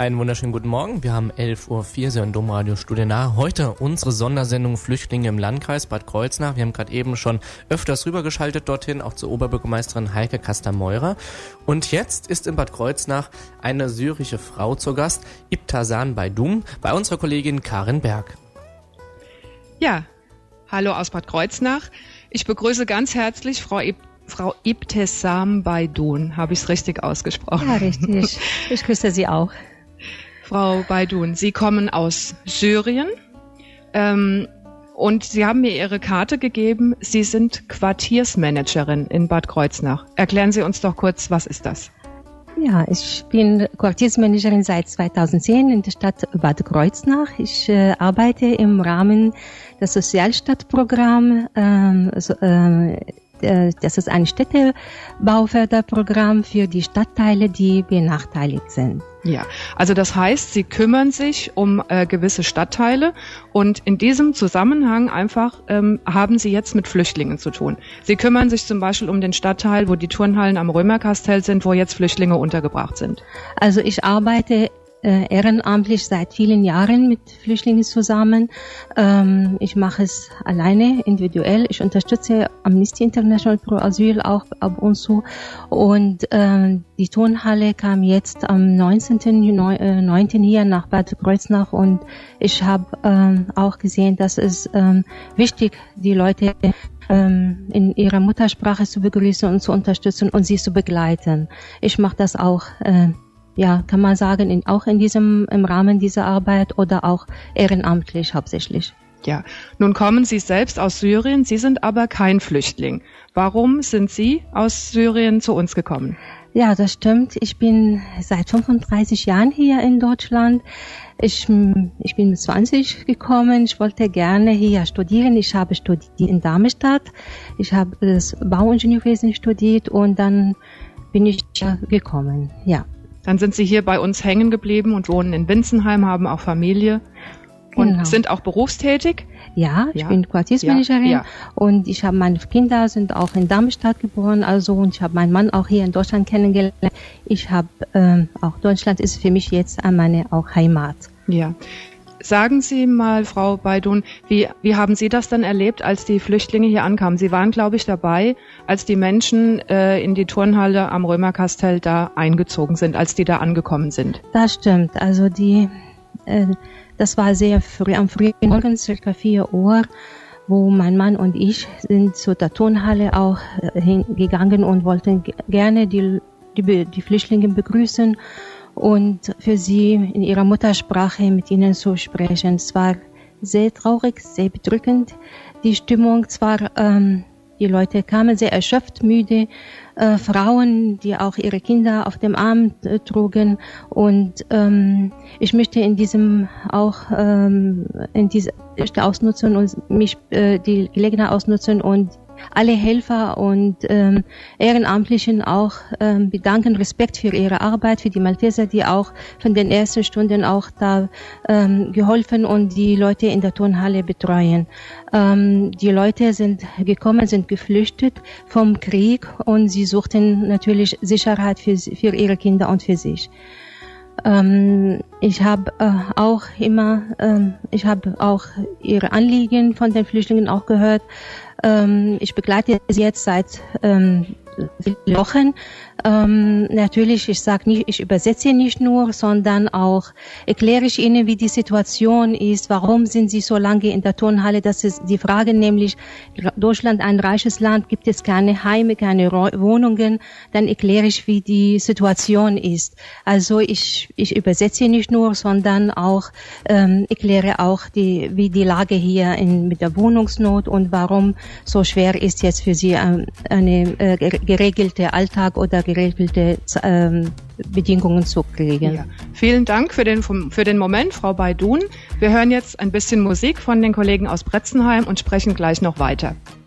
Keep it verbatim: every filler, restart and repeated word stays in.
Einen wunderschönen guten Morgen. Wir haben elf Uhr vier, Sie hören Domradio Studio Nahe. Heute unsere Sondersendung Flüchtlinge im Landkreis Bad Kreuznach. Wir haben gerade eben schon öfters rübergeschaltet dorthin, auch zur Oberbürgermeisterin Heike Kaster-Meurer. Und jetzt ist in Bad Kreuznach eine syrische Frau zu Gast, Ibtasan Baydum, bei unserer Kollegin Karin Berg. Ja, hallo aus Bad Kreuznach. Ich begrüße ganz herzlich Frau Ibtasan. Frau Ibtasan Baydum, habe ich es richtig ausgesprochen? Ja, richtig. Ich grüße Sie auch. Frau Baydum, Sie kommen aus Syrien ähm, und Sie haben mir Ihre Karte gegeben. Sie sind Quartiersmanagerin in Bad Kreuznach. Erklären Sie uns doch kurz, was ist das? Ja, ich bin Quartiersmanagerin seit zweitausendzehn in der Stadt Bad Kreuznach. Ich äh, arbeite im Rahmen des Sozialstadtprogramms. Ähm, so, äh, Das ist ein Städtebauförderprogramm für die Stadtteile, die benachteiligt sind. Ja, also das heißt, Sie kümmern sich um äh, gewisse Stadtteile und in diesem Zusammenhang einfach ähm, haben Sie jetzt mit Flüchtlingen zu tun. Sie kümmern sich zum Beispiel um den Stadtteil, wo die Turnhallen am Römerkastell sind, wo jetzt Flüchtlinge untergebracht sind. Also ich arbeite Äh, ehrenamtlich seit vielen Jahren mit Flüchtlingen zusammen. Ähm, ich mache es alleine, individuell. Ich unterstütze Amnesty International pro Asyl auch ab und zu. Und ähm, die Turnhalle kam jetzt am neunzehnten neunten hier nach Bad Kreuznach und ich habe ähm, auch gesehen, dass es ähm, wichtig, die Leute ähm, in ihrer Muttersprache zu begrüßen und zu unterstützen und sie zu begleiten. Ich mache das auch äh, ja, kann man sagen, in, auch in diesem, im Rahmen dieser Arbeit oder auch ehrenamtlich hauptsächlich. Ja, nun kommen Sie selbst aus Syrien, Sie sind aber kein Flüchtling. Warum sind Sie aus Syrien zu uns gekommen? Ja, das stimmt. Ich bin seit fünfunddreißig Jahren hier in Deutschland. Ich, ich bin mit zwanzig gekommen. Ich wollte gerne hier studieren. Ich habe studiert in Darmstadt. Ich habe das Bauingenieurwesen studiert und dann bin ich hier gekommen, ja. Dann sind Sie hier bei uns hängen geblieben und wohnen in Winzenheim, haben auch Familie und genau. Sind auch berufstätig? Ja, ich ja. bin Quartiersmanagerin ja, ja. und ich habe meine Kinder sind auch in Darmstadt geboren, also und ich habe meinen Mann auch hier in Deutschland kennengelernt. Ich habe ähm, auch Deutschland ist für mich jetzt meine auch Heimat. Ja. Sagen Sie mal, Frau Baydum, wie, wie haben Sie das dann erlebt, als die Flüchtlinge hier ankamen? Sie waren, glaube ich, dabei, als die Menschen äh, in die Turnhalle am Römerkastell da eingezogen sind, als die da angekommen sind. Das stimmt. Also die, äh, das war sehr früh, am frühen Morgen, circa vier Uhr, wo mein Mann und ich sind zu der Turnhalle auch äh, hingegangen und wollten g- gerne die, die, die Flüchtlinge begrüßen und für sie in ihrer Muttersprache mit ihnen zu sprechen. Es war sehr traurig, sehr bedrückend, die Stimmung. Zwar ähm, die Leute kamen sehr erschöpft, müde, äh, Frauen, die auch ihre Kinder auf dem Arm äh, trugen. Und ähm, ich möchte in diesem auch ähm, in dieser ausnutzen und mich äh, die Gelegenheit ausnutzen und alle Helfer und ähm, Ehrenamtlichen auch ähm, bedanken, Respekt für ihre Arbeit, für die Malteser, die auch von den ersten Stunden auch da ähm, geholfen und die Leute in der Turnhalle betreuen. Ähm, die Leute sind gekommen, sind geflüchtet vom Krieg und sie suchten natürlich Sicherheit für, für ihre Kinder und für sich. Ähm, ich habe äh, auch immer, ähm, ich habe auch ihre Anliegen von den Flüchtlingen auch gehört. Ähm, ich begleite sie jetzt seit ähm, vielen Wochen. Ähm, natürlich, ich sage nicht, ich übersetze nicht nur, sondern auch erkläre ich ihnen, wie die Situation ist, warum sind sie so lange in der Turnhalle. Das ist die Frage, nämlich Deutschland, ein reiches Land, gibt es keine Heime, keine Wohnungen. Dann erkläre ich, wie die Situation ist. Also ich, ich übersetze nicht nur, sondern auch ähm, erkläre auch, die, wie die Lage hier in, mit der Wohnungsnot und warum so schwer ist jetzt für sie ähm, eine äh, geregelte Alltag oder geregelte ähm, Bedingungen zu kriegen. Ja. Vielen Dank für den, für den Moment, Frau Baydum. Wir hören jetzt ein bisschen Musik von den Kollegen aus Bretzenheim und sprechen gleich noch weiter.